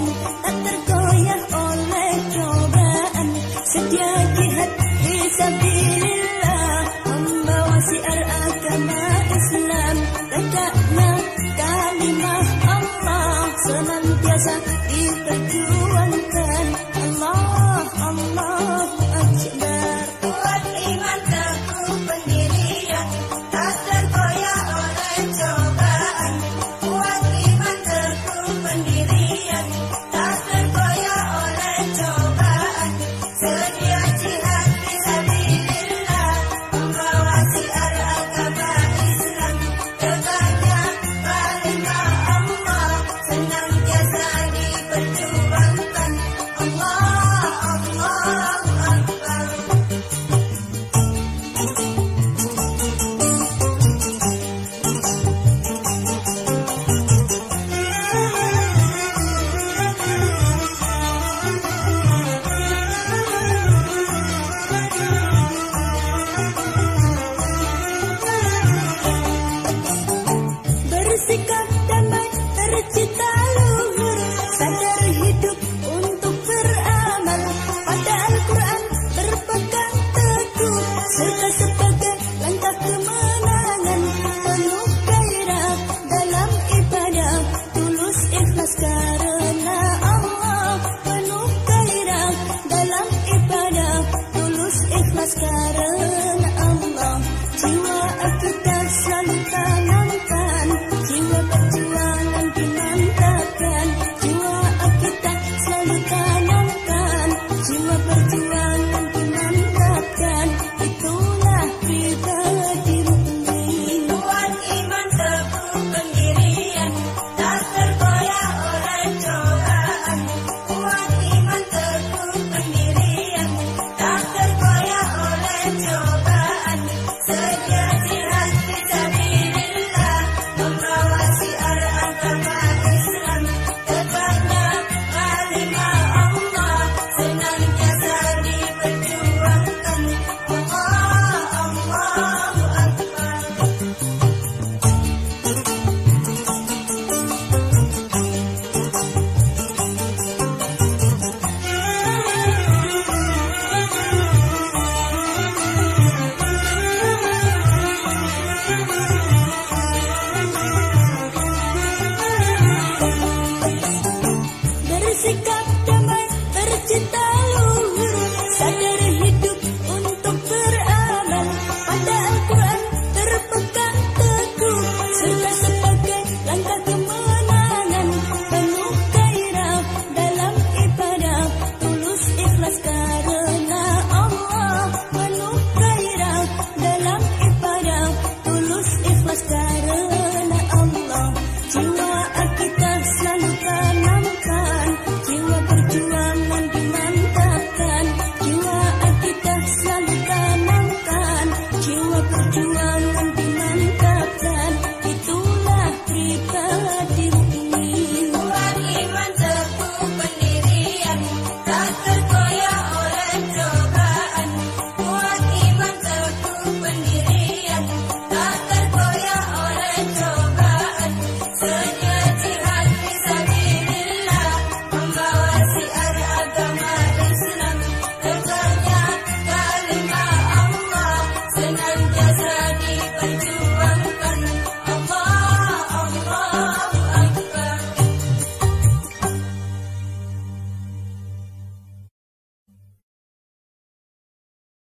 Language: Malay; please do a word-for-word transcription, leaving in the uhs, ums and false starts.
tak tergoyah oleh cobaan. Sedia jihad fisabilillah, membawa syiar agama Islam. Tegaknya kalimah Allah senantiasa diperjuangkan. Allah, Allah Akbar. Kuat iman teguh pendirian, tak tergoyah oleh cobaan. Kuat iman teguh pendirian, tak tergoyah oleh cobaan. Sedia jihad fisabilillah, membawa syiar agama Islam. Tegaknya kalimah Allah senantiasa diperjuangkan. Allah, Allah Akbar. Bersikap damai tercipta luhur, sadar hidup untuk beramal pada Al-Quran berpegang teguh, serta sebagai langkah kemenangan. Penuh gairah dalam ibadah, tulus ikhlas karena Allah. Penuh gairah dalam ibadah, tulus ikhlas karena